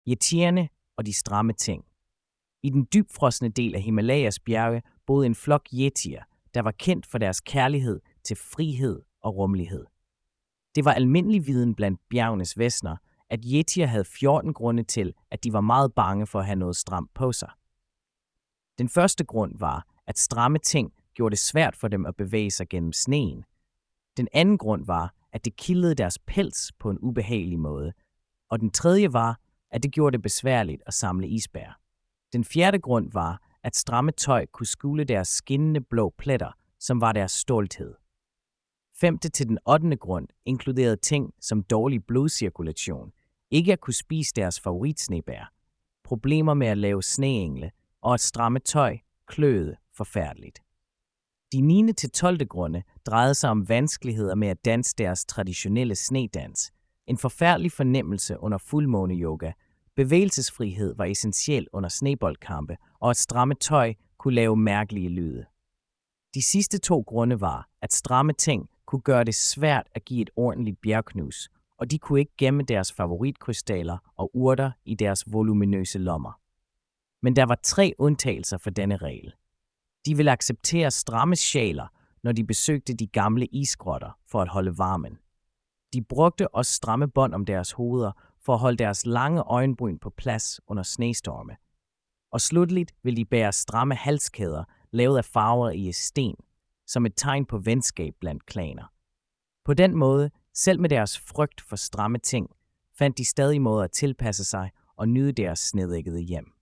Yetierne og de stramme ting. I den dybfrosne del af Himalayas bjerge boede en flok yetier, der var kendt for deres kærlighed til frihed og rummelighed. Det var almindelig viden blandt bjergenes væsener, at yetier havde 14 grunde til, at de var meget bange for at have noget stramt på sig. Den første grund var, at stramme ting gjorde det svært for dem at bevæge sig gennem sneen. Den anden grund var, at det kildede deres pels på en ubehagelig måde. Og den tredje var, at det gjorde det besværligt at samle isbær. Den fjerde grund var, at stramme tøj kunne skjule deres skinnende blå pletter, som var deres stolthed. Femte til den 8. grund inkluderede ting som dårlig blodcirkulation, ikke at kunne spise deres favoritsnebær, problemer med at lave sneengle og at stramme tøj kløede forfærdeligt. De 9. til 12. grunde drejede sig om vanskeligheder med at danse deres traditionelle snedans, en forfærdelig fornemmelse under fuldmåne-yoga. Bevægelsesfrihed var essentiel under sneboldkampe, og at stramme tøj kunne lave mærkelige lyde. De sidste 2 grunde var, at stramme ting kunne gøre det svært at give et ordentligt bjergknus, og de kunne ikke gemme deres favoritkrystaller og urter i deres voluminøse lommer. Men der var 3 undtagelser for denne regel. De ville acceptere stramme sjaler, når de besøgte de gamle isgrotter for at holde varmen. De brugte også stramme bånd om deres hoveder for at holde deres lange øjenbryn på plads under snestorme. Og slutteligt ville de bære stramme halskæder lavet af farver i sten, som et tegn på venskab blandt klaner. På den måde, selv med deres frygt for stramme ting, fandt de stadig måder at tilpasse sig og nyde deres snedækkede hjem.